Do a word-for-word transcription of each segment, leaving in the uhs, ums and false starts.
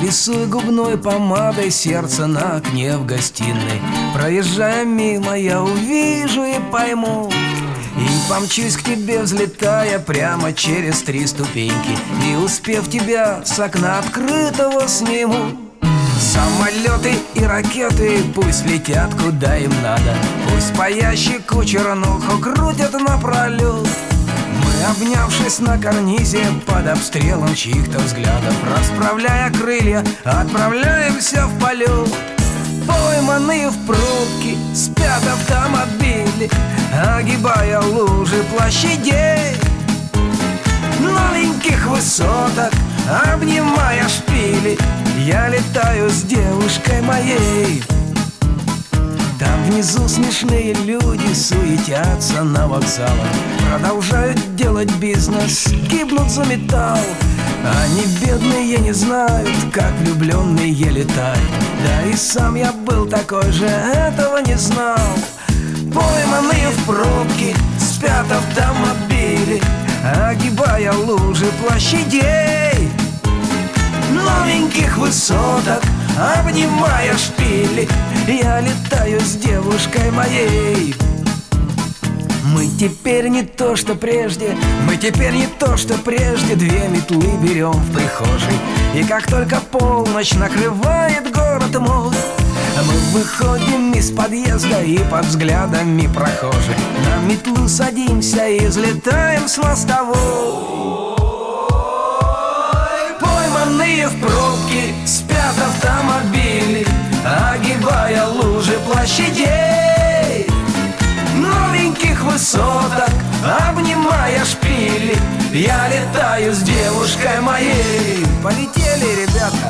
Рисуя губной помадой сердце на окне в гостиной. Проезжая мимо, я увижу и пойму, и помчусь к тебе, взлетая прямо через три ступеньки. И успев тебя с окна открытого сниму. Самолеты и ракеты пусть летят куда им надо, пусть паящий кучер нуху крутят напролет. Мы, обнявшись на карнизе под обстрелом чьих-то взглядов, расправляя крылья, отправляемся в полет. Пойманные в пробке спят автомобили, огибая лужи площадей, новеньких высоток, обнимая шпили. Я летаю с девушкой моей. Там внизу смешные люди суетятся на вокзалах, продолжают делать бизнес, гибнут за металл. Они бедные не знают, как влюбленные летать. Да и сам я был такой же, этого не знал. Пойманные в пробке спят автомобили, огибая лужи площадей, новеньких высоток, обнимая шпили. Я летаю с девушкой моей. Мы теперь не то, что прежде, мы теперь не то, что прежде. Две метлы берем в прихожей, и как только полночь накрывает город мой, мы выходим из подъезда и под взглядами прохожих на метлу садимся и взлетаем с мостовой. Пойманные в пробке спят автомобили, огибая лужи площадей, новеньких высоток, обнимая шпили. Я летаю с девушкой моей. Полетели, ребята!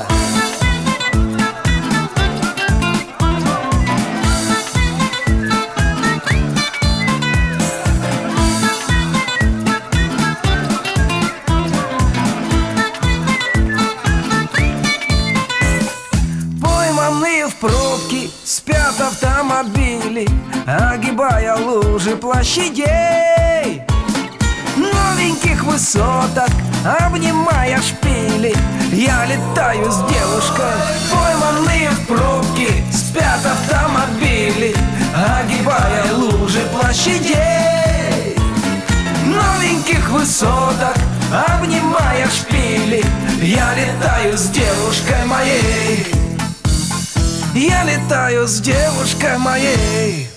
В пробке спят автомобили, огибая лужи площадей, новеньких высоток, обнимая шпили. Я летаю с девушкой. Пойманные в пробке спят автомобили, огибая лужи площадей, новеньких высоток, обнимая шпили. Я летаю с девушкой моей. Я летаю с девушкой моей.